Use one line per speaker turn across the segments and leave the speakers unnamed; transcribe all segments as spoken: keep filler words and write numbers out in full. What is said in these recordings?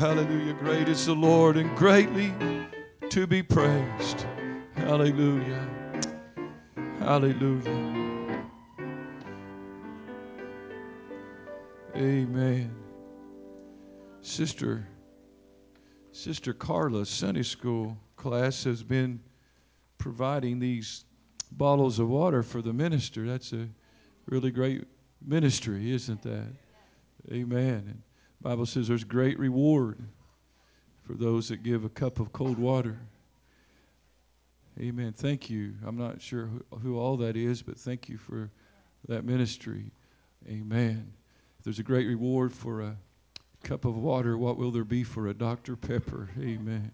hallelujah. Great is the Lord and greatly to be praised. Hallelujah. Hallelujah. Amen. Sister, Sister Carla's Sunday school class has been providing these bottles of water for the minister. That's a really great ministry, isn't that? Amen. And the Bible says there's great reward for those that give a cup of cold water. Amen. Thank you. I'm not sure who, who all that is, but thank you for that ministry. Amen. If there's a great reward for a cup of water, what will there be for a Doctor Pepper? Amen.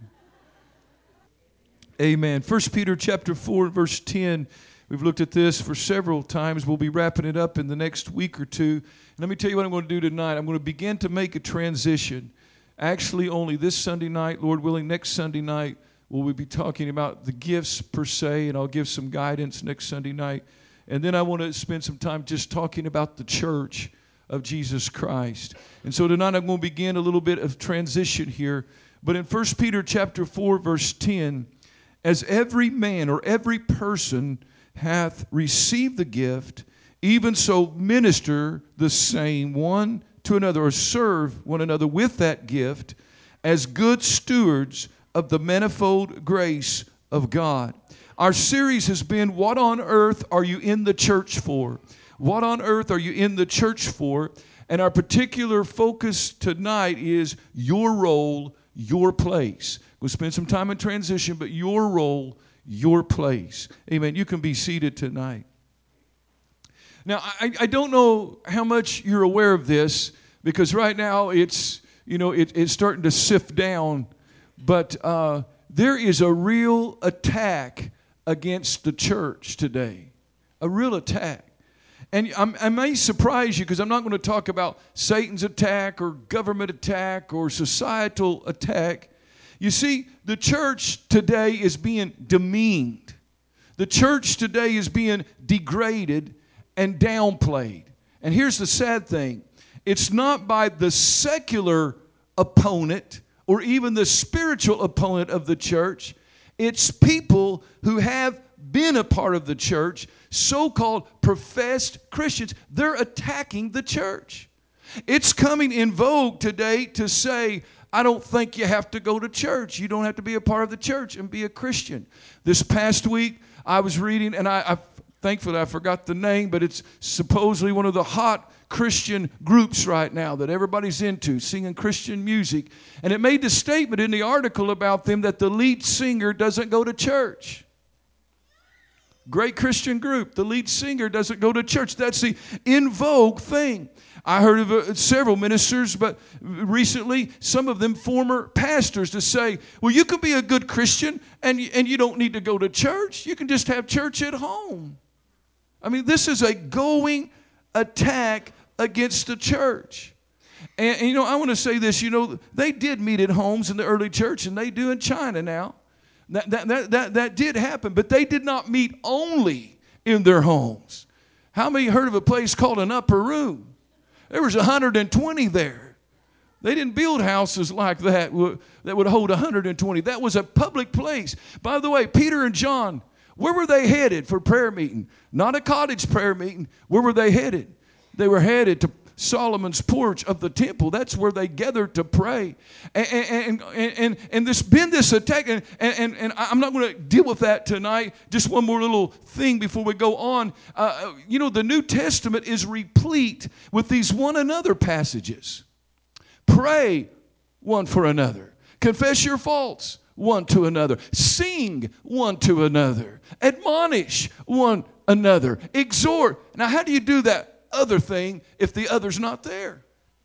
Amen. First Peter chapter four, verse ten. We've looked at this for several times. We'll be wrapping it up in the next week or two. And let me tell you what I'm going to do tonight. I'm going to begin to make a transition. Actually, only this Sunday night, Lord willing, next Sunday night, will we be talking about the gifts per se, and I'll give some guidance next Sunday night. And then I want to spend some time just talking about the church of Jesus Christ. And so tonight I'm going to begin a little bit of transition here. But in First Peter chapter four, verse ten, as every man or every person hath received the gift, even so minister the same one to another, or serve one another with that gift as good stewards of the manifold grace of God. Our series has been, what on earth are you in the church for? What on earth are you in the church for? And our particular focus tonight is your role, your place. We'll spend some time in transition, but your role, your place. Amen. You can be seated tonight. Now, I, I don't know how much you're aware of this, because right now it's, you know, it, it's starting to sift down, but uh, there is a real attack against the church today. A real attack. And I'm, I may surprise you, because I'm not going to talk about Satan's attack or government attack or societal attack. You see, the church today is being demeaned. The church today is being degraded and downplayed. And here's the sad thing. It's not by the secular opponent or even the spiritual opponent of the church. It's people who have been a part of the church, so-called professed Christians. They're attacking the church. It's coming in vogue today to say, I don't think you have to go to church. You don't have to be a part of the church and be a Christian. This past week, I was reading, and I, I thankfully I forgot the name, but it's supposedly one of the hot Christian groups right now that everybody's into, singing Christian music. And it made the statement in the article about them that the lead singer doesn't go to church. Great Christian group. The lead singer doesn't go to church. That's the in vogue thing. I heard of uh, several ministers, but recently some of them former pastors, to say, well, you can be a good Christian and, and you don't need to go to church. You can just have church at home. I mean, this is a going attack against the church. And, and you know, I want to say this. You know, they did meet at homes in the early church, and they do in China now. That, that, that, that, that did happen, but they did not meet only in their homes. How many heard of a place called an upper room? There was one hundred twenty there. They didn't build houses like that that would hold one hundred twenty. That was a public place. By the way, Peter and John, where were they headed for prayer meeting? Not a cottage prayer meeting. Where were they headed? They were headed to Solomon's porch of the temple. That's where they gathered to pray. And, and, and, and, and there's been this attack, and, and, and I'm not going to deal with that tonight. Just one more little thing before we go on. Uh, you know, the New Testament is replete with these one another passages. Pray one for another. Confess your faults one to another. Sing one to another. Admonish one another. Exhort. Now, how do you do that other thing if the other's not there?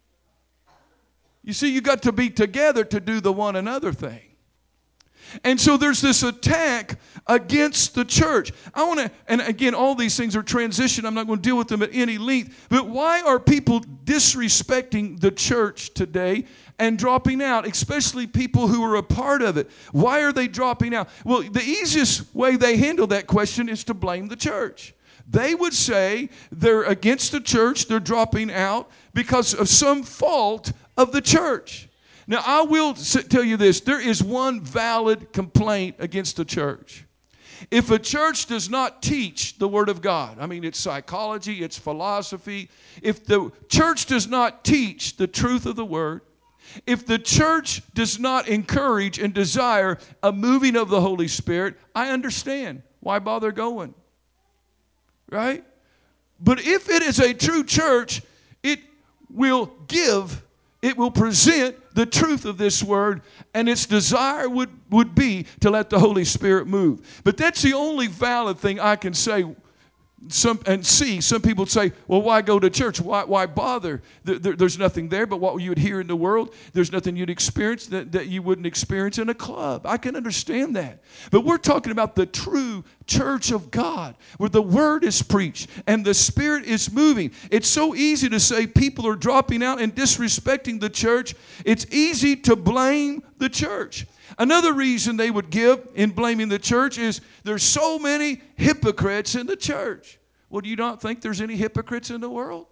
You see, you got to be together to do the one another thing. And so there's this attack against the church. I want to, and again, all these things are transition. I'm not going to deal with them at any length. But why are people disrespecting the church today and dropping out, especially people who are a part of it? Why are they dropping out? Well, the easiest way they handle that question is to blame the church. They would say they're against the church, they're dropping out because of some fault of the church. Now, I will s- tell you this. There is one valid complaint against the church. If a church does not teach the Word of God, I mean, it's psychology, it's philosophy. If the church does not teach the truth of the Word, if the church does not encourage and desire a moving of the Holy Spirit, I understand. Why bother going? Right? But if it is a true church, it will give, it will present the truth of this word, and its desire would, would be to let the Holy Spirit move. But that's the only valid thing I can say. Some, and see, some people say, well, why go to church? Why, why bother? There, there, there's nothing there but what you would hear in the world. There's nothing you'd experience that, that you wouldn't experience in a club. I can understand that. But we're talking about the true church of God, where the word is preached and the Spirit is moving. It's so easy to say people are dropping out and disrespecting the church. It's easy to blame the church. Another reason they would give in blaming the church is there's so many hypocrites in the church. Well, do you not think there's any hypocrites in the world?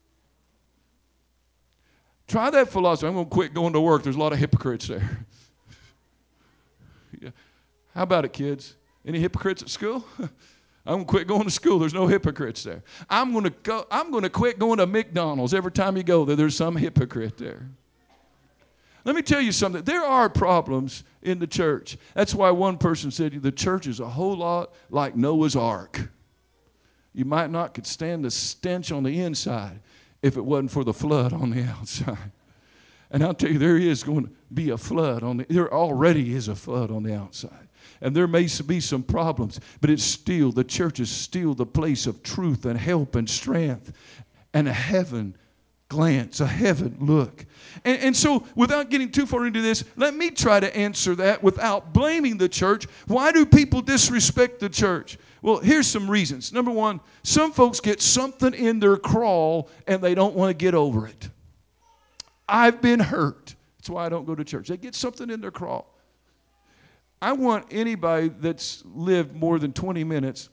Try that philosophy. I'm going to quit going to work. There's a lot of hypocrites there. Yeah. How about it, kids? Any hypocrites at school? I'm going to quit going to school. There's no hypocrites there. I'm going to go, I'm going to quit going to McDonald's. Every time you go there, there's some hypocrite there. Let me tell you something. There are problems in the church. That's why one person said the church is a whole lot like Noah's Ark. You might not could stand the stench on the inside if it wasn't for the flood on the outside. And I'll tell you, there is going to be a flood on the, there already is a flood on the outside. And there may be some problems, but it's still, the church is still the place of truth and help and strength and a heaven glance, a heaven look. And, and so without getting too far into this, let me try to answer that without blaming the church. Why do people disrespect the church? Well, here's some reasons. Number one, some folks get something in their crawl and they don't want to get over it. I've been hurt. That's why I don't go to church. They get something in their crawl. I want anybody that's lived more than twenty minutes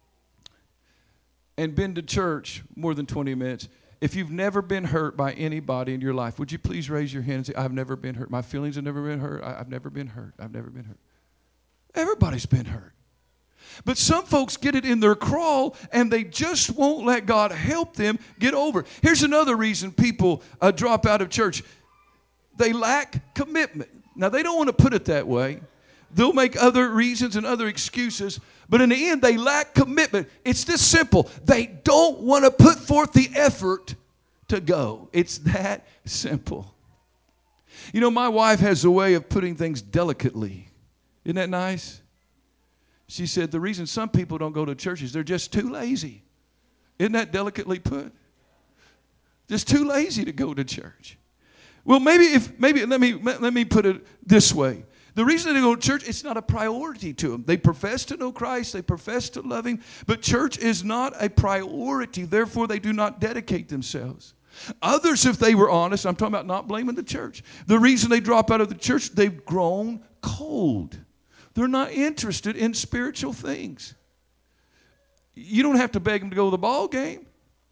and been to church more than twenty minutes, if you've never been hurt by anybody in your life, would you please raise your hand and say, I've never been hurt. My feelings have never been hurt. I've never been hurt. I've never been hurt. Everybody's been hurt. But some folks get it in their crawl and they just won't let God help them get over it. Here's another reason people uh, drop out of church. They lack commitment. Now, they don't want to put it that way. They'll make other reasons and other excuses. But in the end, they lack commitment. It's this simple. They don't want to put forth the effort to go. It's that simple. You know, my wife has a way of putting things delicately. Isn't that nice? She said the reason some people don't go to church is they're just too lazy. Isn't that delicately put? Just too lazy to go to church. Well, maybe if maybe let me let me put it this way. The reason they go to church, it's not a priority to them. They profess to know Christ. They profess to love Him. But church is not a priority. Therefore, they do not dedicate themselves. Others, if they were honest, I'm talking about not blaming the church. The reason they drop out of the church, they've grown cold. They're not interested in spiritual things. You don't have to beg them to go to the ball game.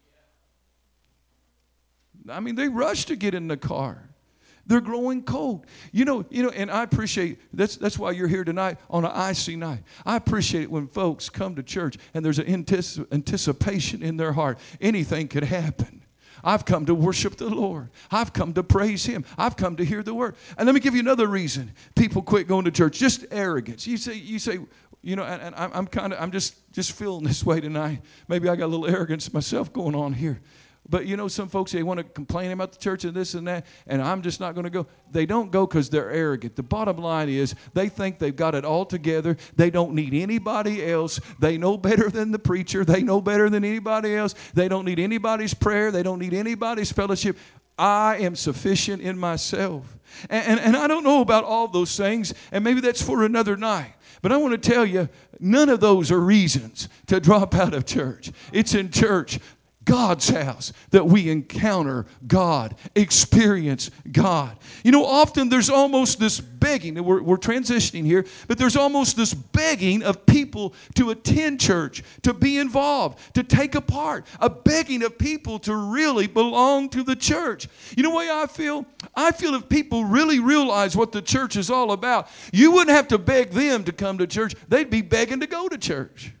I mean, they rush to get in the car. They're growing cold. You know, you know, and I appreciate, that's that's why you're here tonight on an I C night. I appreciate it when folks come to church and there's an antici- anticipation in their heart. Anything could happen. I've come to worship the Lord. I've come to praise Him. I've come to hear the word. And let me give you another reason people quit going to church. Just arrogance. You say, you say, you know, and, and I'm kind of, I'm just, just feeling this way tonight. Maybe I got a little arrogance myself going on here. But you know, some folks, they want to complain about the church and this and that, and I'm just not going to go. They don't go because they're arrogant. The bottom line is they think they've got it all together. They don't need anybody else. They know better than the preacher. They know better than anybody else. They don't need anybody's prayer. They don't need anybody's fellowship. I am sufficient in myself. And, and, and I don't know about all those things, and maybe that's for another night. But I want to tell you, none of those are reasons to drop out of church. It's in church. God's house, that we encounter God, experience God. You know, often there's almost this begging, we're, we're transitioning here, but there's almost this begging of people to attend church, to be involved, to take a part, a begging of people to really belong to the church. You know the way I feel? I feel if people really realize what the church is all about, you wouldn't have to beg them to come to church. They'd be begging to go to church.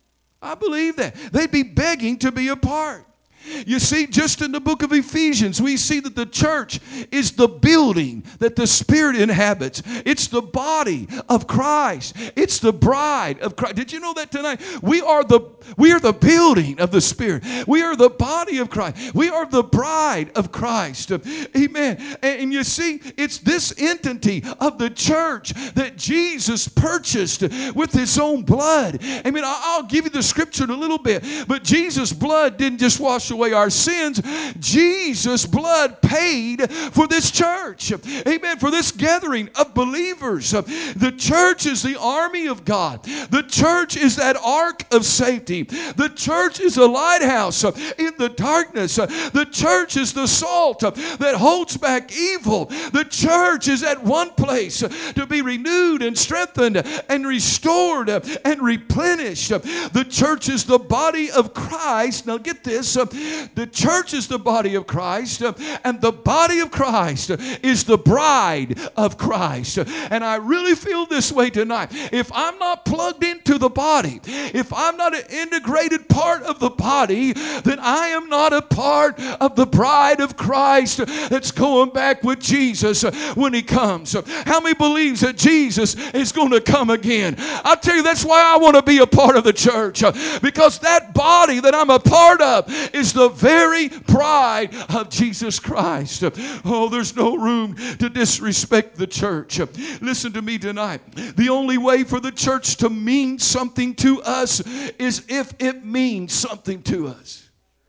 I believe that. They'd be begging to be a part. You see, just in the book of Ephesians, we see that the church is the building that the Spirit inhabits. It's the body of Christ. It's the bride of Christ. Did you know that tonight? We are the, we are the building of the Spirit. We are the body of Christ. We are the bride of Christ. Amen. And, and you see, it's this entity of the church that Jesus purchased with His own blood. I mean, I'll give you the scripture in a little bit, but Jesus' blood didn't just wash away our sins. Jesus' blood paid for this church. Amen. For this gathering of believers. The church is the army of God. The church is that ark of safety. The church is a lighthouse in the darkness. The church is the salt that holds back evil. The church is at one place to be renewed and strengthened and restored and replenished. The church is the body of Christ. Now get this. The church is the body of Christ, and the body of Christ is the bride of Christ. And I really feel this way tonight. If I'm not plugged into the body, if I'm not an integrated part of the body, then I am not a part of the bride of Christ that's going back with Jesus when He comes. How many believes that Jesus is going to come again? I'll tell you, that's why I want to be a part of the church, because that body that I'm a part of is the very bride of Jesus Christ. Oh, there's no room to disrespect the church. Listen to me tonight. The only way for the church to mean something to us is if it means something to us.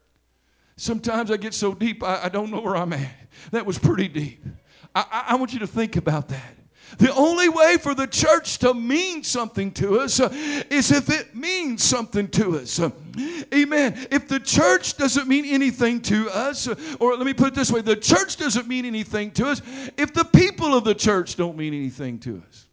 Sometimes I get so deep, I, I don't know where I'm at. That was pretty deep. I, I, I want you to think about that. The only way for the church to mean something to us uh, is if it means something to us. Uh, amen. If the church doesn't mean anything to us, uh, or let me put it this way, the church doesn't mean anything to us if the people of the church don't mean anything to us.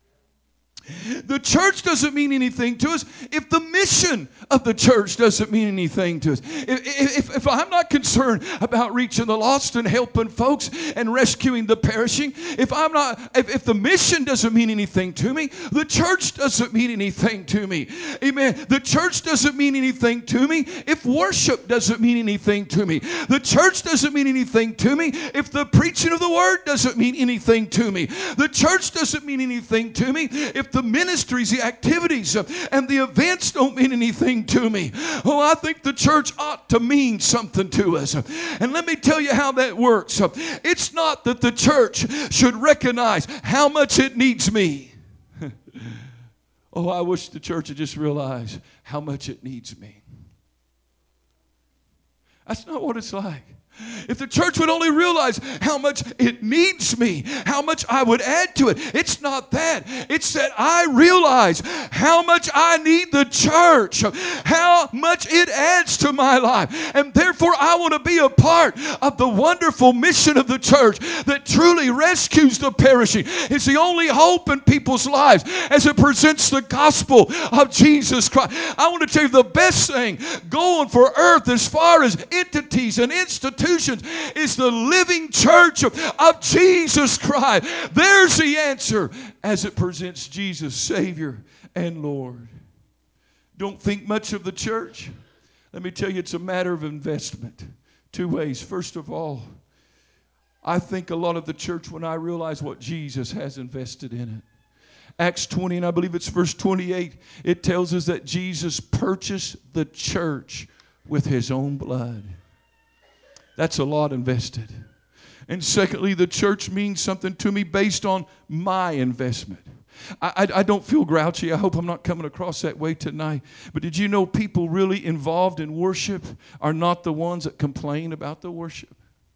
The church doesn't mean anything to us if the mission of the church doesn't mean anything to us. If, if, if I'm not concerned about reaching the lost and helping folks and rescuing the perishing, if I'm not, if, if the mission doesn't mean anything to me, the church doesn't mean anything to me. Amen. The church doesn't mean anything to me if worship doesn't mean anything to me. The church doesn't mean anything to me if the preaching of the word doesn't mean anything to me. The church doesn't mean anything to me if the The ministries, the activities, uh, and the events don't mean anything to me. Oh, I think the church ought to mean something to us. And let me tell you how that works. It's not that the church should recognize how much it needs me. Oh, I wish the church had just realized how much it needs me. That's not what it's like. If the church would only realize how much it needs me, how much I would add to it. It's not that. It's that I realize how much I need the church, how much it adds to my life. And therefore, I want to be a part of the wonderful mission of the church that truly rescues the perishing. It's the only hope in people's lives as it presents the gospel of Jesus Christ. I want to tell you the best thing going for earth as far as entities and institutions is the living church of Jesus Christ. There's the answer as it presents Jesus, Savior and Lord. Don't think much of the church. Let me tell you, it's a matter of investment. Two ways. First of all, I think a lot of the church when I realize what Jesus has invested in it. Acts twenty, and I believe it's verse twenty-eight, it tells us that Jesus purchased the church with His own blood. That's a lot invested. And secondly, the church means something to me based on my investment. I, I, I don't feel grouchy. I hope I'm not coming across that way tonight. But did you know people really involved in worship are not the ones that complain about the worship?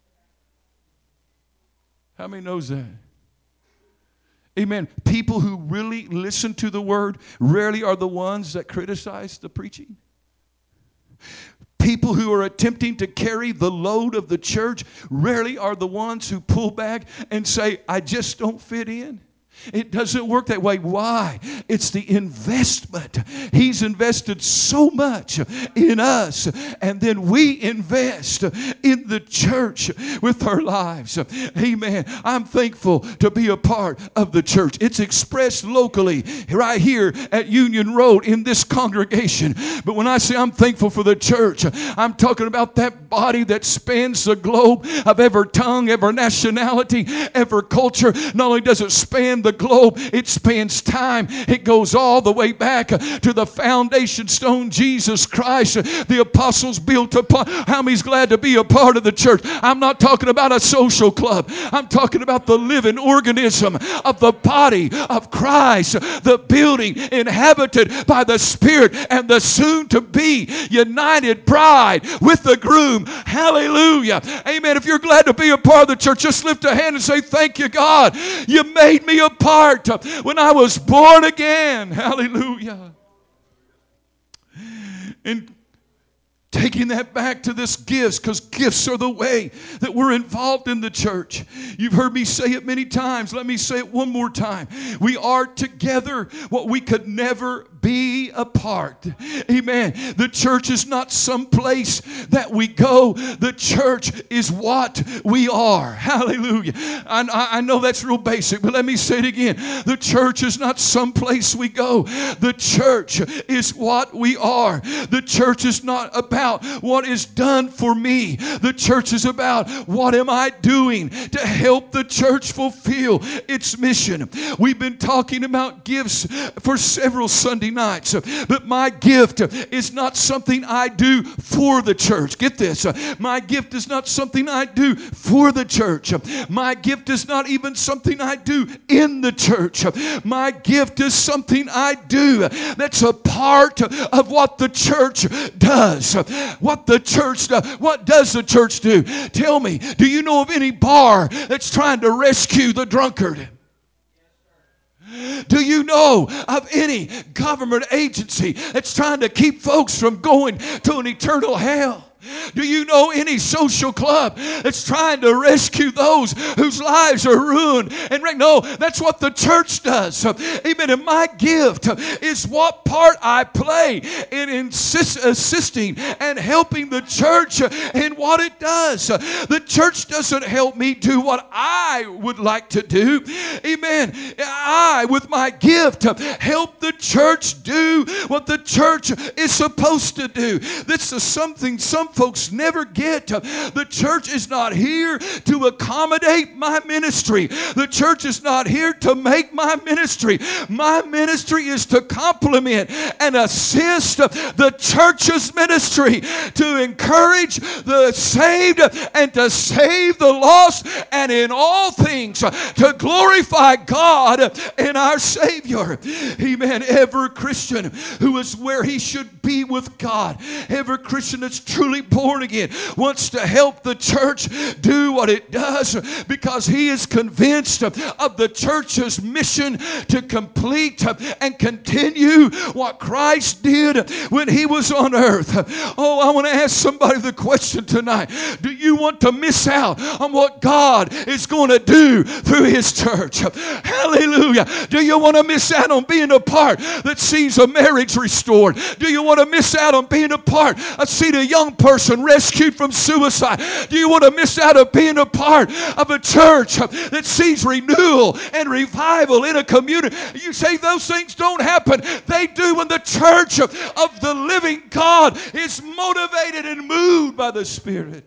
How many knows that? Amen. People who really listen to the word rarely are the ones that criticize the preaching. People people who are attempting to carry the load of the church rarely are the ones who pull back and say, I just don't fit in. It doesn't work that way. Why? It's the investment. He's invested so much in us, and then we invest in the church with our lives. Amen. I'm thankful to be a part of the church. It's expressed locally right here at Union Road in this congregation. But when I say I'm thankful for the church, I'm talking about that body that spans the globe of every tongue, every nationality, every culture. Not only does it span the globe, it spans time. It goes all the way back to the foundation stone, Jesus Christ, the apostles built upon. How many's glad to be a part of the church? I'm not talking about a social club. I'm talking about the living organism of the body of Christ, the building inhabited by the Spirit and the soon to be united bride with the groom. Hallelujah. Amen. If you're glad to be a part of the church, just lift a hand and say, thank you, God. You made me a part when I was born again. Hallelujah. And taking that back to this gifts, because gifts are the way that we're involved in the church. You've heard me say it many times. Let me say it one more time. We are together what we could never be apart. Amen. The church is not some place that we go. The church is what we are. Hallelujah. I, I know that's real basic, but let me say it again. The church is not some place we go. The church is what we are. The church is not about what is done for me. The church is about what am I doing to help the church fulfill its mission. We've been talking about gifts for several Sunday nights, but my gift is not something I do for the church. Get this. My gift is not something I do for the church. My gift is not even something I do in the church. My gift is something I do that's a part of what the church does. What the church does. What does the church do? Tell me, do you know of any bar that's trying to rescue the drunkard? Do you know of any government agency that's trying to keep folks from going to an eternal hell? Do you know any social club that's trying to rescue those whose lives are ruined? And no, that's what the church does. Amen. And my gift is what part I play in insist, assisting and helping the church in what it does. The church doesn't help me do what I would like to do. Amen. I, with my gift, help the church do what the church is supposed to do. This is something some folks never get. The church is not here to accommodate my ministry. The church is not here to make my ministry. My ministry is to complement and assist the church's ministry, to encourage the saved and to save the lost, and in all things to glorify God and our Savior. Amen. Every Christian who is where he should be with God, every Christian that's truly born again wants to help the church do what it does, because he is convinced of the church's mission to complete and continue what Christ did when he was on earth. Oh, I want to ask somebody the question tonight. Do you want to miss out on what God is going to do through his church? Hallelujah. Do you want to miss out on being a part that sees a marriage restored? Do you want to miss out on being a part of seeing a young person rescued from suicide? Do you want to miss out on being a part of a church that sees renewal and revival in a community? You say those things don't happen. They do when the church of the living God is motivated and moved by the Spirit.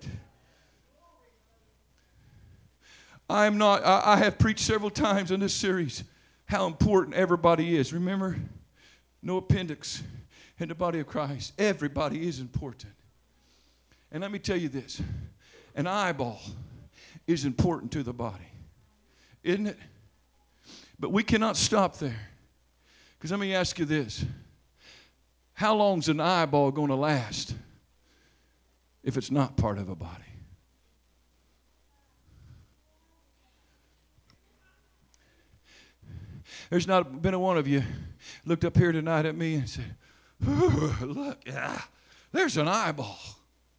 I'm not, I, I have preached several times in this series how important everybody is. Remember, no appendix in the body of Christ. Everybody is important. And let me tell you this, an eyeball is important to the body, isn't it? But we cannot stop there. Because let me ask you this. How long's an eyeball going to last if it's not part of a body? There's not been a one of you looked up here tonight at me and said, look, ah, there's an eyeball.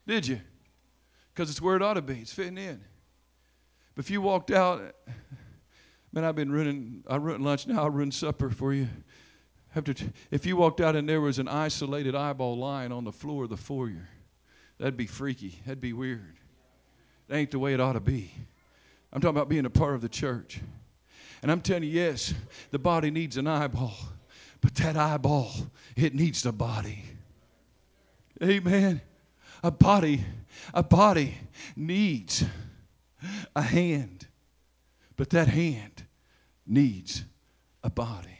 Did you? Because it's where it ought to be. It's fitting in. But if you walked out, man, I've been running, I run lunch now, I'll run supper for you. Have to, if you walked out and there was an isolated eyeball lying on the floor of the foyer, that'd be freaky. That'd be weird. That ain't the way it ought to be. I'm talking about being a part of the church. And I'm telling you, yes, the body needs an eyeball. But that eyeball, it needs the body. Amen. A body, a body needs a hand. But that hand needs a body.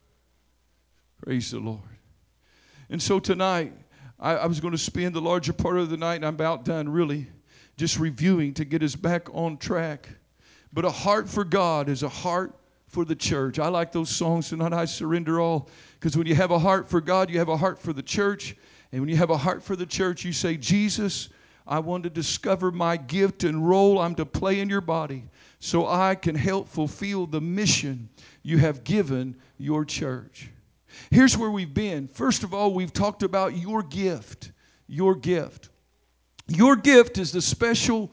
Praise the Lord. And so tonight, I, I was going to spend the larger part of the night, and I'm about done really, just reviewing to get us back on track. But a heart for God is a heart for the church. I like those songs tonight, I Surrender All, because when you have a heart for God, you have a heart for the church. And when you have a heart for the church, you say, Jesus, I want to discover my gift and role I'm to play in your body so I can help fulfill the mission you have given your church. Here's where we've been. First of all, we've talked about your gift. Your gift. Your gift is the special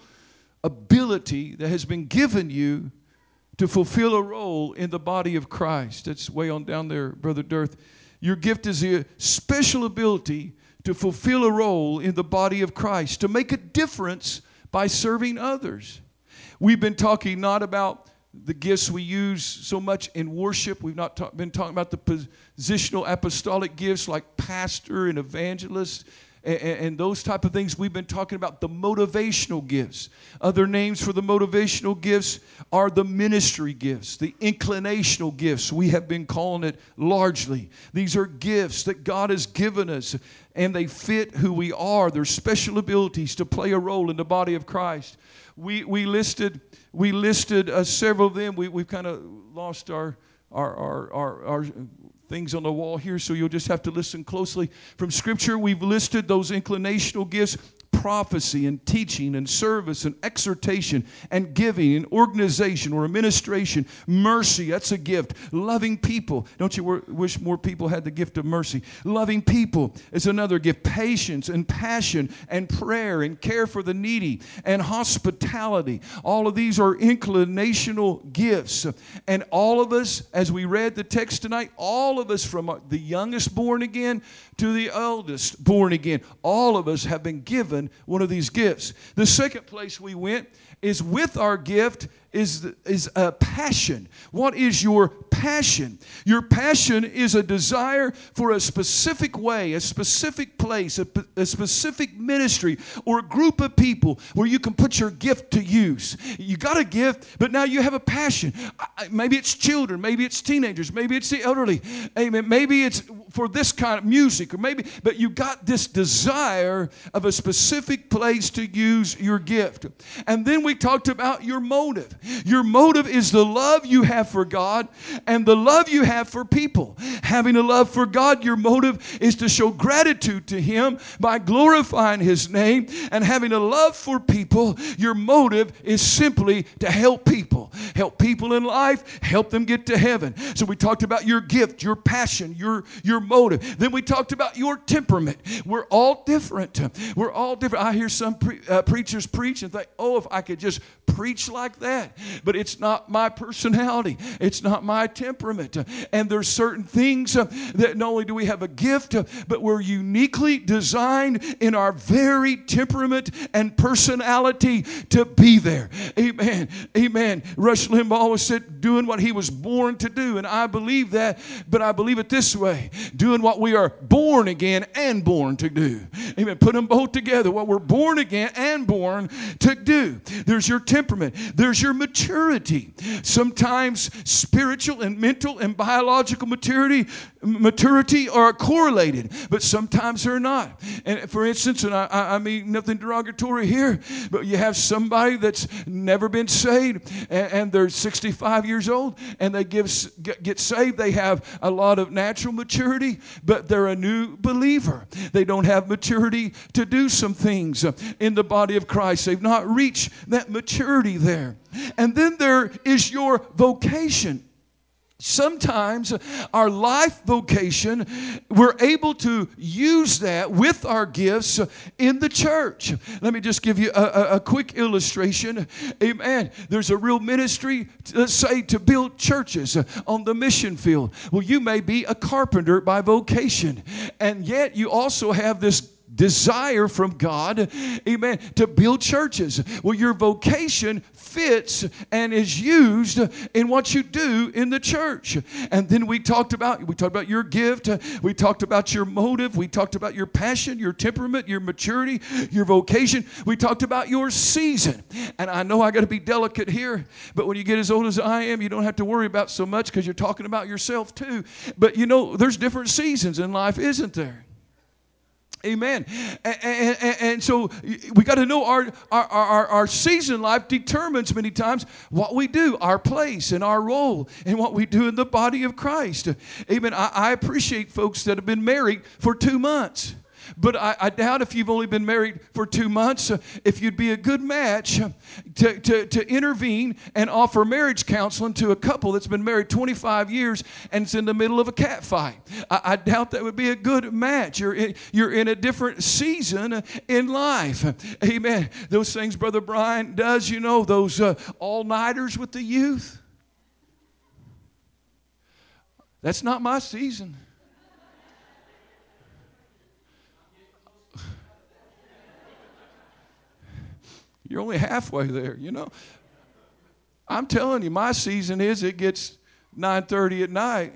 ability that has been given you to fulfill a role in the body of Christ. That's way on down there, Brother Dirth. Your gift is a special ability to fulfill a role in the body of Christ, to make a difference by serving others. We've been talking not about the gifts we use so much in worship. We've not ta- been talking about the positional apostolic gifts like pastor and evangelist and, and those type of things. We've been talking about the motivational gifts. Other names for the motivational gifts are the ministry gifts, the inclinational gifts. We have been calling it largely. These are gifts that God has given us, and they fit who we are. They're special abilities to play a role in the body of Christ. We we listed we listed uh, several of them. We we've kind of lost our our, our our our things on the wall here, so you'll just have to listen closely. From Scripture, we've listed those inclinational gifts: prophecy and teaching and service and exhortation and giving and organization or administration. Mercy, that's a gift. Loving people. Don't you wish more people had the gift of mercy? Loving people is another gift. Patience and passion and prayer and care for the needy and hospitality. All of these are inclinational gifts. And all of us, as we read the text tonight, all of us from the youngest born again to the eldest born again, all of us have been given one of these gifts. The second place we went is with our gift is, is a passion. What is your passion? Your passion is a desire for a specific way, a specific place, a, a specific ministry or a group of people where you can put your gift to use. You got a gift, but now you have a passion. Maybe it's children, maybe it's teenagers, maybe it's the elderly. Amen. Maybe it's for this kind of music, or maybe, but you got this desire of a specific place to use your gift. And then we talked about your motive. Your motive is the love you have for God and the love you have for people. Having a love for God, your motive is to show gratitude to Him by glorifying His name. And having a love for people, your motive is simply to help people. Help people in life, help them get to heaven. So we talked about your gift, your passion, your, your motive. Then we talked about your temperament. We're all different. We're all different. I hear some pre- uh, preachers preach and think, oh, if I could just preach like that. But it's not my personality. It's not my temperament. And there's certain things uh, that not only do we have a gift, uh, but we're uniquely designed in our very temperament and personality to be there. Amen. Amen. Rush Limbaugh always said, doing what he was born to do. And I believe that, but I believe it this way. Doing what we are born again and born to do. Amen. Put them both together. What we're born again and born to do. There's your temperament. There's your maturity. Sometimes spiritual and mental and biological maturity maturity are correlated, but sometimes they're not. And for instance, and I, I mean nothing derogatory here, but you have somebody that's never been saved and, and they're sixty-five years old and they give, get, get saved. They have a lot of natural maturity, but they're a new believer. They don't have maturity to do some things in the body of Christ. They've not reached that maturity there. And then there is your vocation. Sometimes our life vocation, we're able to use that with our gifts in the church. Let me just give you a, a, a quick illustration. Amen. There's a real ministry, let's say, to build churches on the mission field. Well, you may be a carpenter by vocation, and yet you also have this desire from God, amen, to build churches. Well, your vocation fits and is used in what you do in the church. And then we talked about we talked about your gift, we talked about your motive, we talked about your passion, your temperament, your maturity, your vocation. We talked about your season. And I know I got to be delicate here, but when you get as old as I am, you don't have to worry about so much because you're talking about yourself too. But you know, there's different seasons in life, isn't there? Amen. And, and, and so we got to know our, our, our, our season in life determines many times what we do, our place and our role, and what we do in the body of Christ. Amen. I, I appreciate folks that have been married for two months. But I, I doubt if you've only been married for two months, uh, if you'd be a good match to, to, to intervene and offer marriage counseling to a couple that's been married twenty-five years and is in the middle of a cat fight. I, I doubt that would be a good match. You're in, you're in a different season in life. Amen. Those things Brother Brian does, you know, those uh, all-nighters with the youth. That's not my season. You're only halfway there, you know. I'm telling you, my season is it gets nine thirty at night.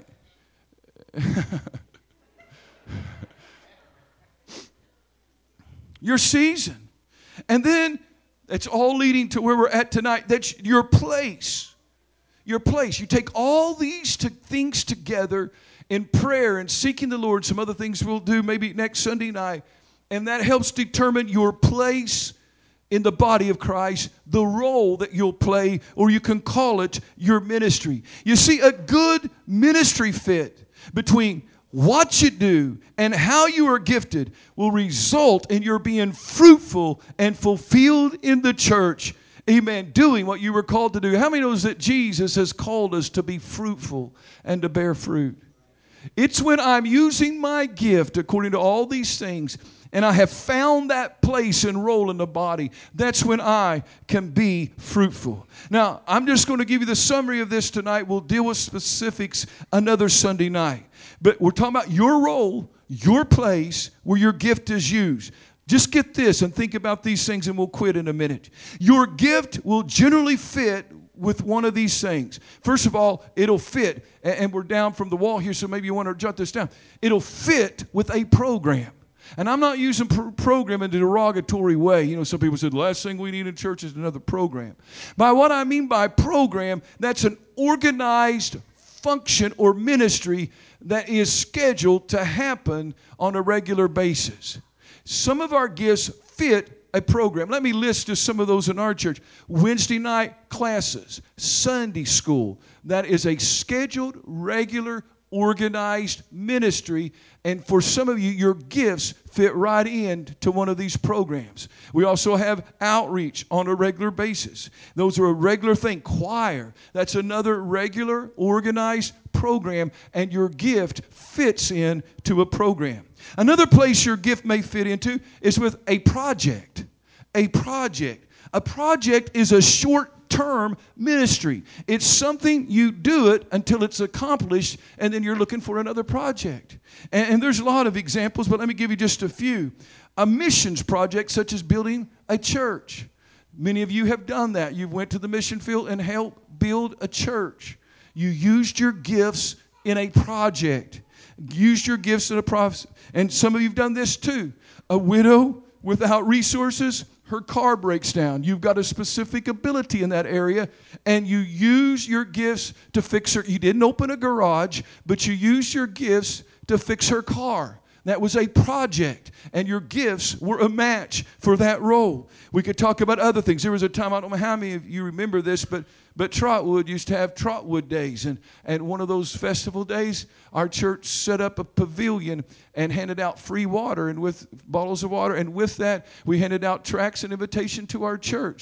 Your season. And then it's all leading to where we're at tonight. That's your place. Your place. You take all these to things together in prayer and seeking the Lord. Some other things we'll do maybe next Sunday night. And that helps determine your place in the body of Christ, the role that you'll play, or you can call it your ministry. You see, a good ministry fit between what you do and how you are gifted will result in your being fruitful and fulfilled in the church. Amen. Doing what you were called to do. How many knows that Jesus has called us to be fruitful and to bear fruit? It's when I'm using my gift according to all these things and I have found that place and role in the body, that's when I can be fruitful. Now, I'm just going to give you the summary of this tonight. We'll deal with specifics another Sunday night. But we're talking about your role, your place, where your gift is used. Just get this and think about these things and we'll quit in a minute. Your gift will generally fit with one of these things. First of all, it'll fit, and we're down from the wall here, so maybe you want to jot this down. It'll fit with a program. And I'm not using pro- program in a derogatory way. You know, some people said the last thing we need in church is another program. By what I mean by program, that's an organized function or ministry that is scheduled to happen on a regular basis. Some of our gifts fit a program. Let me list just some of those in our church. Wednesday night classes, Sunday school. That is a scheduled, regular, organized ministry. And for some of you, your gifts fit right into one of these programs. We also have outreach on a regular basis. Those are a regular thing. Choir, that's another regular, organized program, and your gift fits into a program. Another place your gift may fit into is with a project. A project. A project is a short-term ministry. It's something you do it until it's accomplished, and then you're looking for another project. And, and there's a lot of examples, but let me give you just a few. A missions project such as building a church. Many of you have done that. You went to the mission field and helped build a church. You used your gifts in a project. Used your gifts in a process. And some of you have done this too. A widow without resources, her car breaks down. You've got a specific ability in that area, and you use your gifts to fix her. You didn't open a garage, but you used your gifts to fix her car. That was a project, and your gifts were a match for that role. We could talk about other things. There was a time, I don't know how many of you remember this, but but Trotwood used to have Trotwood days. And, and one of those festival days, our church set up a pavilion and handed out free water and with bottles of water. And with that, we handed out tracts and invitation to our church.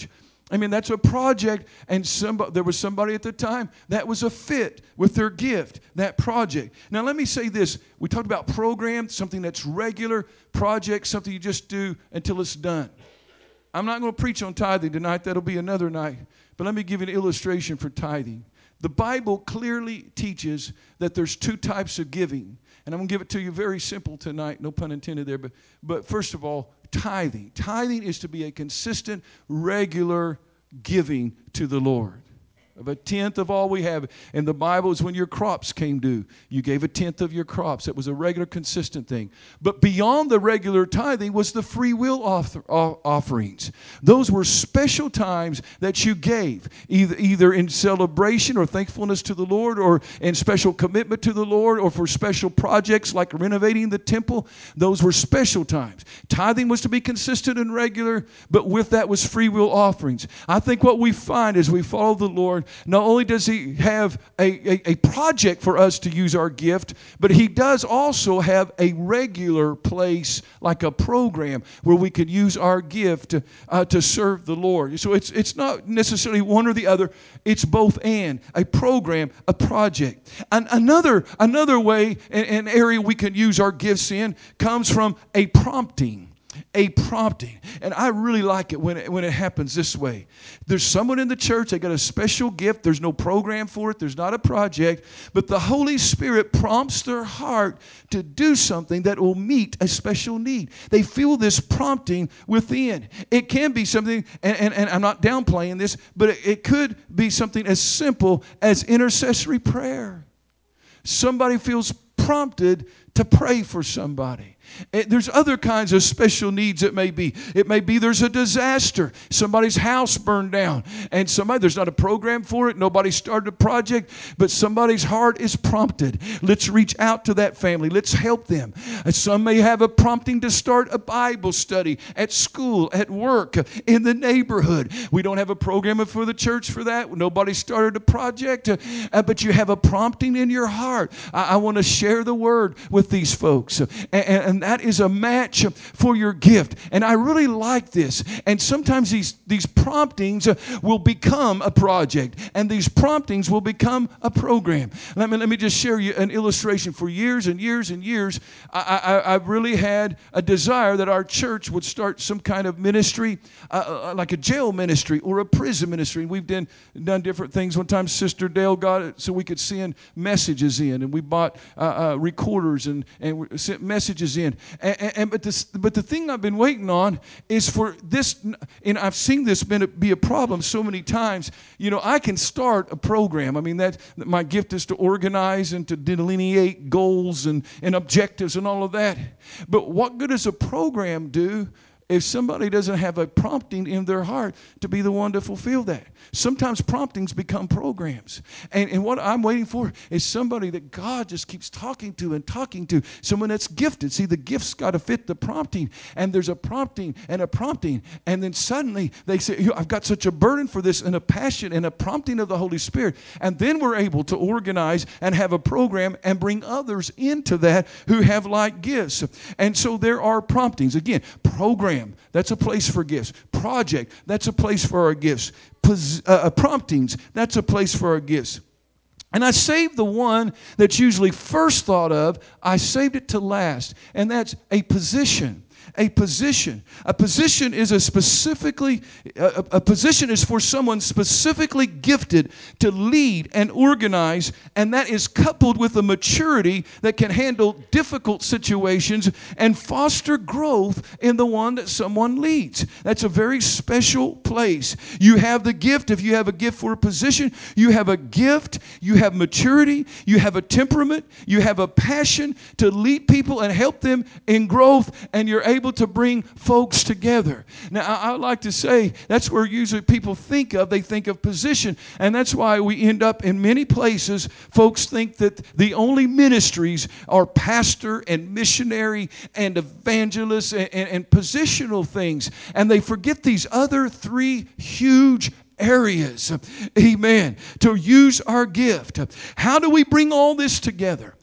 I mean, that's a project, and somebody, there was somebody at the time that was a fit with their gift, that project. Now, let me say this. We talked about program, something that's regular, project, something you just do until it's done. I'm not going to preach on tithing tonight. That'll be another night. But let me give you an illustration for tithing. The Bible clearly teaches that there's two types of giving. And I'm going to give it to you very simple tonight. No pun intended there. But, but first of all, tithing. Tithing is to be a consistent, regular giving to the Lord. Of a tenth of all we have. In the Bible is when your crops came due. You gave a tenth of your crops. It was a regular, consistent thing. But beyond the regular tithing was the free will offer, offerings. Those were special times that you gave, either, either in celebration or thankfulness to the Lord, or in special commitment to the Lord, or for special projects like renovating the temple. Those were special times. Tithing was to be consistent and regular, but with that was free will offerings. I think what we find as we follow the Lord, not only does He have a, a, a project for us to use our gift, but He does also have a regular place, like a program, where we can use our gift uh, to serve the Lord. So it's it's not necessarily one or the other. It's both and. A program, a project. And another, another way, an area we can use our gifts in, comes from a prompting. A prompting. And I really like it when it, when it happens this way. There's someone in the church, they got a special gift. There's no program for it. There's not a project. But the Holy Spirit prompts their heart to do something that will meet a special need. They feel this prompting within. It can be something, and, and, and I'm not downplaying this, but it, it could be something as simple as intercessory prayer. Somebody feels prompted to pray for somebody. It, there's other kinds of special needs it may be. It may be there's a disaster. Somebody's house burned down. And somebody, there's not a program for it. Nobody started a project. But somebody's heart is prompted. Let's reach out to that family. Let's help them. And some may have a prompting to start a Bible study at school, at work, in the neighborhood. We don't have a program for the church for that. Nobody started a project. Uh, but you have a prompting in your heart. I, I want to share the word with these folks. And, and, and that is a match for your gift. And I really like this. And sometimes these, these promptings will become a project. And these promptings will become a program. Let me, let me just share you an illustration. For years and years and years, I, I, I've really had a desire that our church would start some kind of ministry, uh, like a jail ministry or a prison ministry. And we've done, done different things. One time, Sister Dale got it so we could send messages in. And we bought uh, uh, recorders and, and sent messages in. And, and, and but this, but the thing I've been waiting on is for this, and I've seen this been a, be a problem so many times. You know, I can start a program. I mean, that my gift is to organize and to delineate goals and, and objectives and all of that. But what good does a program do if somebody doesn't have a prompting in their heart to be the one to fulfill that? Sometimes promptings become programs. And, and what I'm waiting for is somebody that God just keeps talking to and talking to. Someone that's gifted. See, the gift's got to fit the prompting. And there's a prompting and a prompting. And then suddenly they say, I've got such a burden for this and a passion and a prompting of the Holy Spirit. And then we're able to organize and have a program and bring others into that who have like gifts. And so there are promptings. Again, program. That's a place for gifts. Project, that's a place for our gifts. Pos- uh, promptings, that's a place for our gifts. And I saved the one that's usually first thought of. I saved it to last. And that's a position. A position. A position is a specifically, a, a position is for someone specifically gifted to lead and organize, and that is coupled with a maturity that can handle difficult situations and foster growth in the one that someone leads. That's a very special place. You have the gift. If you have a gift for a position, you have a gift, you have maturity, you have a temperament, you have a passion to lead people and help them in growth, and you're able to bring folks together. Now, I, I like to say that's where usually people think of. They think of position, and that's why we end up in many places. Folks think that the only ministries are pastor and missionary and evangelist and, and, and positional things, and they forget these other three huge areas. Amen. To use our gift. How do we bring all this together?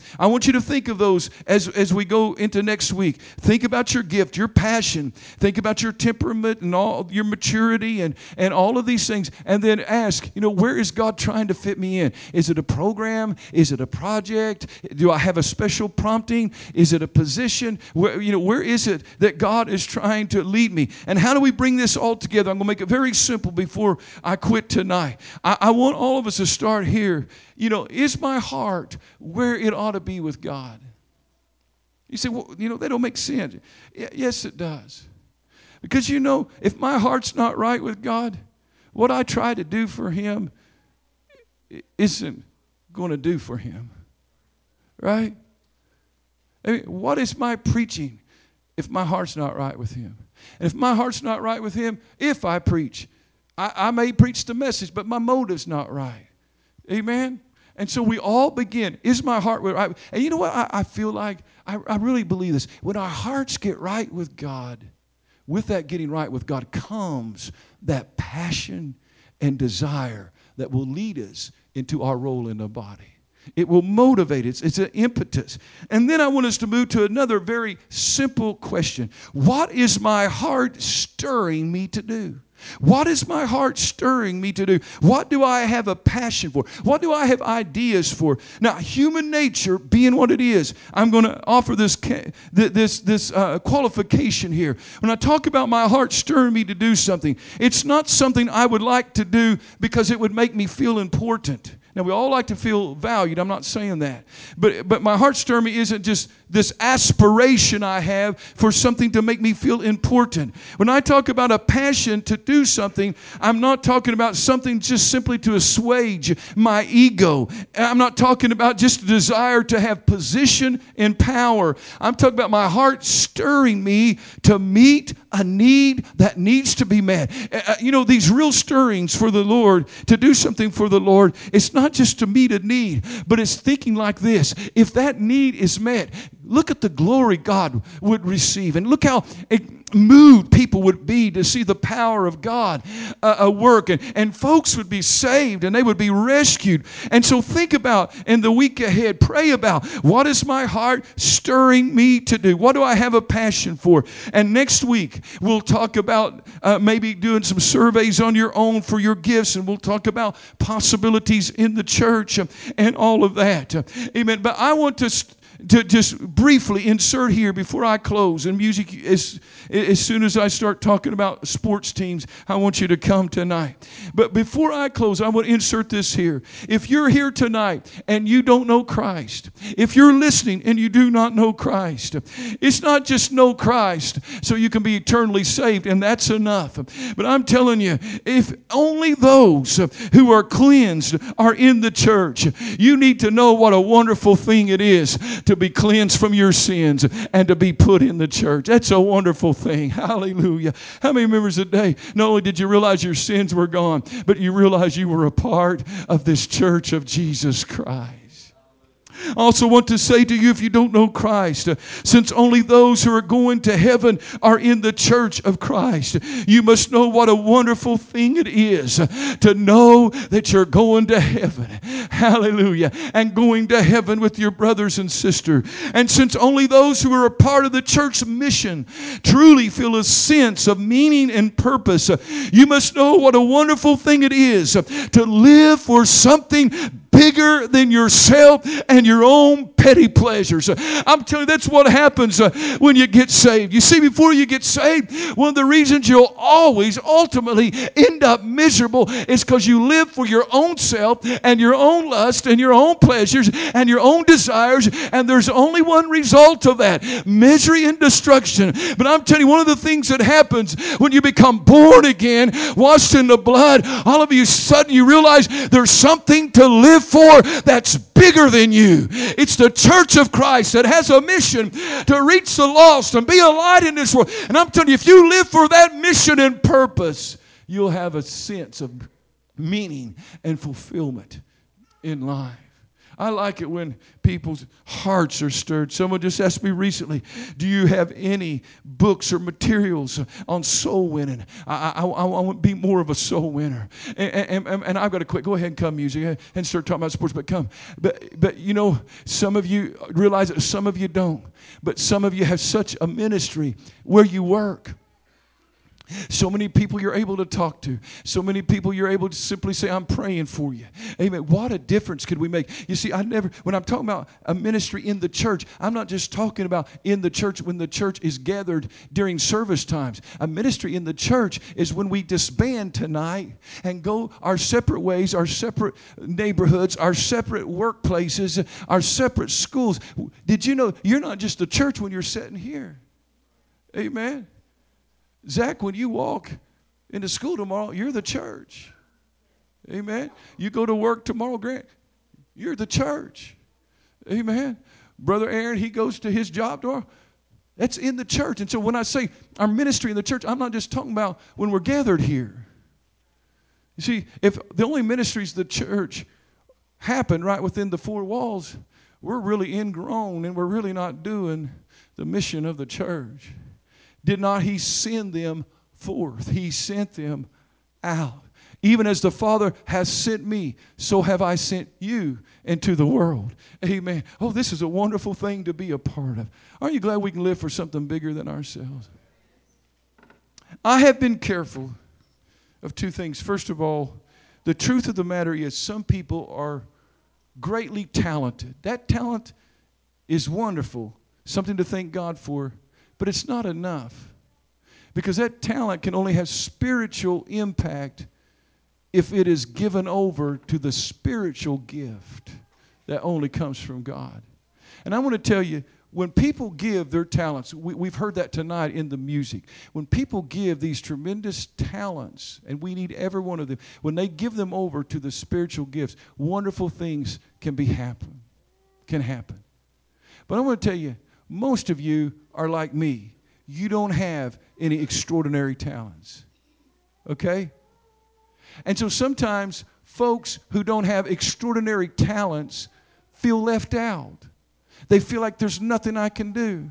I want you to think of those as, as we go into next week. Think about your gift, your passion. Think about your temperament and all your maturity and, and all of these things. And then ask, you know, where is God trying to fit me in? Is it a program? Is it a project? Do I have a special prompting? Is it a position? Where, you know, where is it that God is trying to lead me? And how do we bring this all together? I'm going to make it very simple before I quit tonight. I, I want all of us to start here. You know, is my heart where it ought to be with God? You say, well, you know, that don't make sense. Yes, it does. Because, you know, if my heart's not right with God, what I try to do for Him isn't going to do for Him. Right? I mean, what is my preaching if my heart's not right with Him? And if my heart's not right with Him, if I preach, I, I may preach the message, but my motive's not right. Amen? And so we all begin, is my heart right? And you know what I, I feel like? I, I really believe this. When our hearts get right with God, with that getting right with God comes that passion and desire that will lead us into our role in the body. It will motivate us. It's an impetus. And then I want us to move to another very simple question. What is my heart stirring me to do? What is my heart stirring me to do? What do I have a passion for? What do I have ideas for? Now, human nature being what it is, I'm going to offer this this this uh, qualification here. When I talk about my heart stirring me to do something, it's not something I would like to do because it would make me feel important. Now, we all like to feel valued. I'm not saying that. But, but my heart stirring me isn't just this aspiration I have for something to make me feel important. When I talk about a passion to do something, I'm not talking about something just simply to assuage my ego. I'm not talking about just a desire to have position and power. I'm talking about my heart stirring me to meet a need that needs to be met. Uh, you know, these real stirrings for the Lord, to do something for the Lord, it's not just to meet a need, but it's thinking like this. If that need is met, look at the glory God would receive. And look how it, moved people would be to see the power of God uh, uh, work. And, and folks would be saved and they would be rescued. And so think about in the week ahead, pray about what is my heart stirring me to do? What do I have a passion for? And next week, we'll talk about uh, maybe doing some surveys on your own for your gifts. And we'll talk about possibilities in the church and all of that. Amen. But I want to... St- To just briefly insert here before I close, and music, as, as soon as I start talking about sports teams, I want you to come tonight. But before I close, I want to insert this here. If you're here tonight and you don't know Christ, if you're listening and you do not know Christ, it's not just know Christ so you can be eternally saved, and that's enough. But I'm telling you, if only those who are cleansed are in the church, you need to know what a wonderful thing it is to be cleansed from your sins and to be put in the church. That's a wonderful thing. Hallelujah. How many members today, not only did you realize your sins were gone, but you realized you were a part of this church of Jesus Christ? I also want to say to you, if you don't know Christ, uh, since only those who are going to heaven are in the church of Christ, you must know what a wonderful thing it is uh, to know that you're going to heaven. Hallelujah. And going to heaven with your brothers and sisters. And since only those who are a part of the church mission truly feel a sense of meaning and purpose, uh, you must know what a wonderful thing it is uh, to live for something bigger than yourself and your own petty pleasures. I'm telling you, that's what happens uh, when you get saved. You see, before you get saved, one of the reasons you'll always ultimately end up miserable is because you live for your own self and your own lust and your own pleasures and your own desires, and there's only one result of that: misery and destruction. But I'm telling you, one of the things that happens when you become born again, washed in the blood, all of you sudden you realize there's something to live for that's bigger than you. It's the church of Christ that has a mission to reach the lost and be a light in this world. And I'm telling you, if you live for that mission and purpose, you'll have a sense of meaning and fulfillment in life. I like it when people's hearts are stirred. Someone just asked me recently, do you have any books or materials on soul winning? I, I, I want to be more of a soul winner. And, and, and I've got to quit. Go ahead and come, music, and start talking about sports, but come. But, but you know, some of you realize that some of you don't. But some of you have such a ministry where you work. So many people you're able to talk to. So many people you're able to simply say, I'm praying for you. Amen. What a difference could we make? You see, I never, when I'm talking about a ministry in the church, I'm not just talking about in the church when the church is gathered during service times. A ministry in the church is when we disband tonight and go our separate ways, our separate neighborhoods, our separate workplaces, our separate schools. Did you know you're not just the church when you're sitting here? Amen. Zach, when you walk into school tomorrow, you're the church. Amen. You go to work tomorrow, Grant, you're the church. Amen. Brother Aaron, he goes to his job tomorrow. That's in the church. And so when I say our ministry in the church, I'm not just talking about when we're gathered here. You see, if the only ministries of the church happen right within the four walls, we're really ingrown and we're really not doing the mission of the church. Did not he send them forth? He sent them out. Even as the Father has sent me, so have I sent you into the world. Amen. Oh, this is a wonderful thing to be a part of. Aren't you glad we can live for something bigger than ourselves? I have been careful of two things. First of all, the truth of the matter is some people are greatly talented. That talent is wonderful, something to thank God for. But it's not enough, because that talent can only have spiritual impact if it is given over to the spiritual gift that only comes from God. And I want to tell you, when people give their talents, we, we've heard that tonight in the music. When people give these tremendous talents, and we need every one of them, when they give them over to the spiritual gifts, wonderful things can be happen, can happen. But I want to tell you, most of you are like me. You don't have any extraordinary talents. Okay? And so sometimes folks who don't have extraordinary talents feel left out. They feel like there's nothing I can do.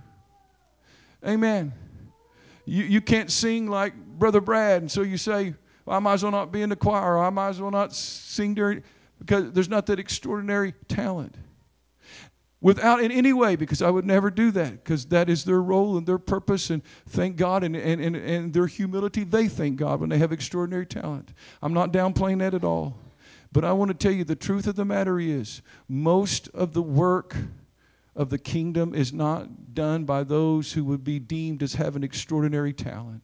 Amen. You, you can't sing like Brother Brad, and so you say, well, I might as well not be in the choir, or I might as well not sing during, because there's not that extraordinary talent. Without in any way, because I would never do that, because that is their role and their purpose, and thank God, and, and, and, and their humility, they thank God when they have extraordinary talent. I'm not downplaying that at all. But I want to tell you the truth of the matter is, most of the work of the kingdom is not done by those who would be deemed as having extraordinary talent.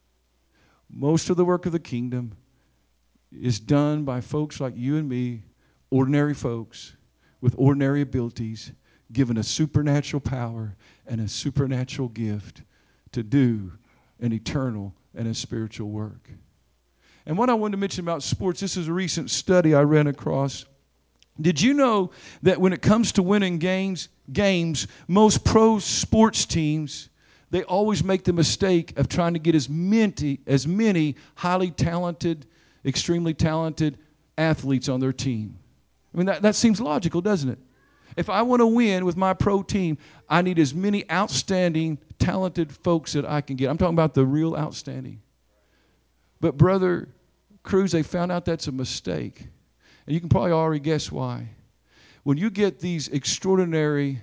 Most of the work of the kingdom is done by folks like you and me, ordinary folks with ordinary abilities, given a supernatural power and a supernatural gift to do an eternal and a spiritual work. And what I wanted to mention about sports, this is a recent study I ran across. Did you know that when it comes to winning games, games, most pro sports teams, they always make the mistake of trying to get as many, as many highly talented, extremely talented athletes on their team? I mean, that, that seems logical, doesn't it? If I want to win with my pro team, I need as many outstanding, talented folks that I can get. I'm talking about the real outstanding. But Brother Cruz, they found out that's a mistake. And you can probably already guess why. When you get these extraordinary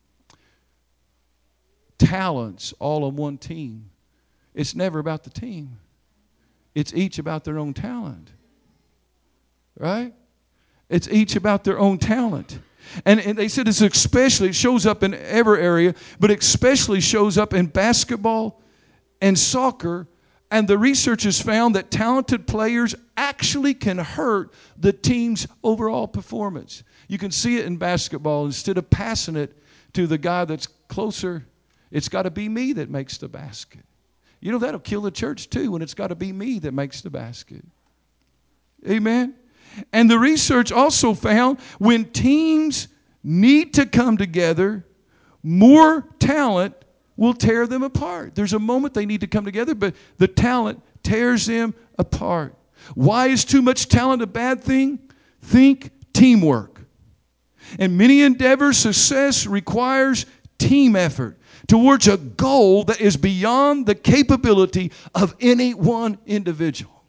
talents all on one team, it's never about the team. It's each about their own talent. Right? It's each about their own talent. And, and they said it's especially, it shows up in every area, but especially shows up in basketball and soccer. And the research has found that talented players actually can hurt the team's overall performance. You can see it in basketball. Instead of passing it to the guy that's closer, it's got to be me that makes the basket. You know, that'll kill the church too, when it's got to be me that makes the basket. Amen? And the research also found when teams need to come together, more talent will tear them apart. There's a moment they need to come together, but the talent tears them apart. Why is too much talent a bad thing? Think teamwork. In many endeavors, success requires team effort towards a goal that is beyond the capability of any one individual.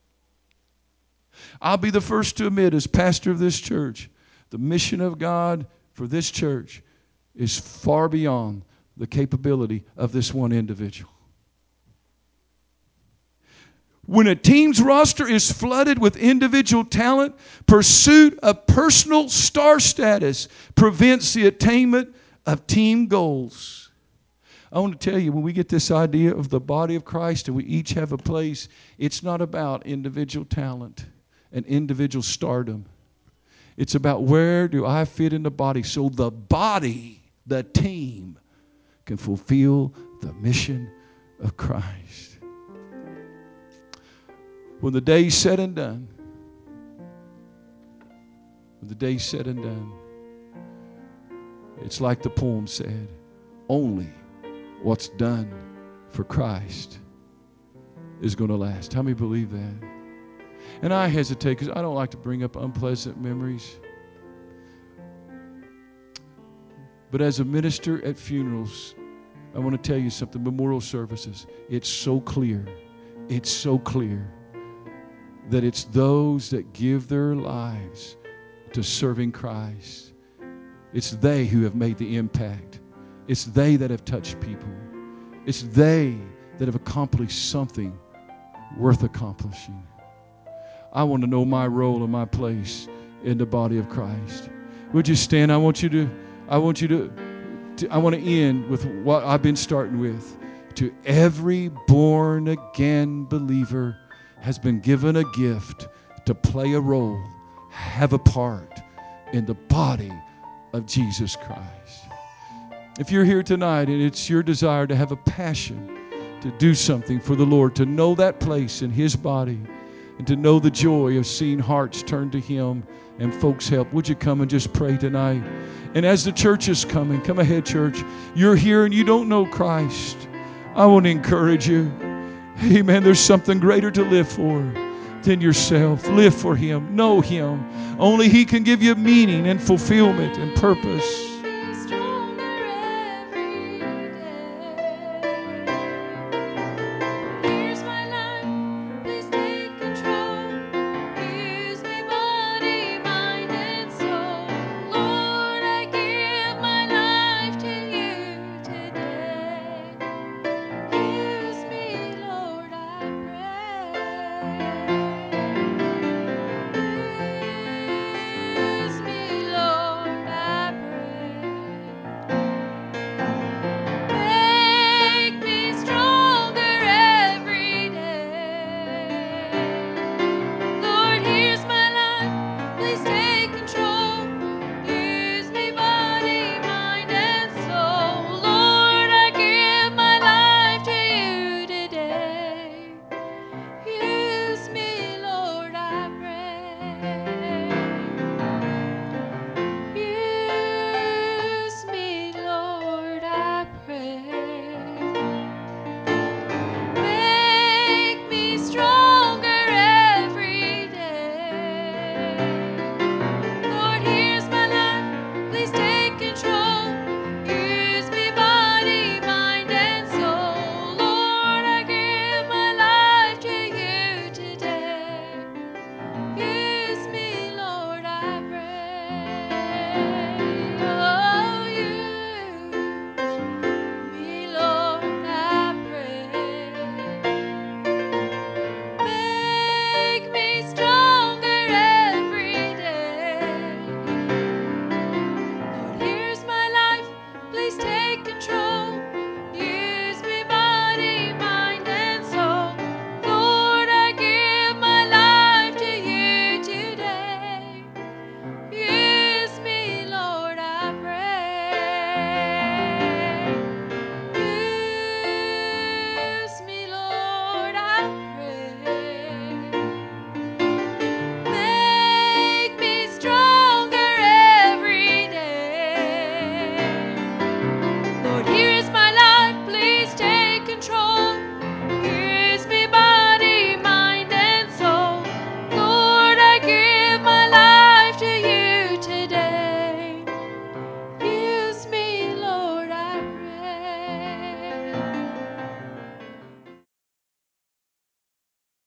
I'll be the first to admit, as pastor of this church, the mission of God for this church is far beyond the capability of this one individual. When a team's roster is flooded with individual talent, pursuit of personal star status prevents the attainment of team goals. I want to tell you, when we get this idea of the body of Christ and we each have a place, it's not about individual talent and individual stardom. It's about where do I fit in the body so the body, the team, can fulfill the mission of Christ. When the day's said and done, when the day's said and done, it's like the poem said, only what's done for Christ is going to last. How many believe that? And I hesitate because I don't like to bring up unpleasant memories. But as a minister at funerals, I want to tell you something. Memorial services, it's so clear. It's so clear that it's those that give their lives to serving Christ. It's they who have made the impact. It's they that have touched people. It's they that have accomplished something worth accomplishing. I want to know my role and my place in the body of Christ. Would you stand? I want you to, I want you to, to I want to end with what I've been starting with. To every born again believer has been given a gift to play a role, have a part in the body of Jesus Christ. If you're here tonight and it's your desire to have a passion to do something for the Lord, to know that place in His body, and to know the joy of seeing hearts turn to Him and folks help, would you come and just pray tonight? And as the church is coming, come ahead, church. You're here and you don't know Christ. I want to encourage you. Amen. There's something greater to live for than yourself. Live for Him. Know Him. Only He can give you meaning and fulfillment and purpose.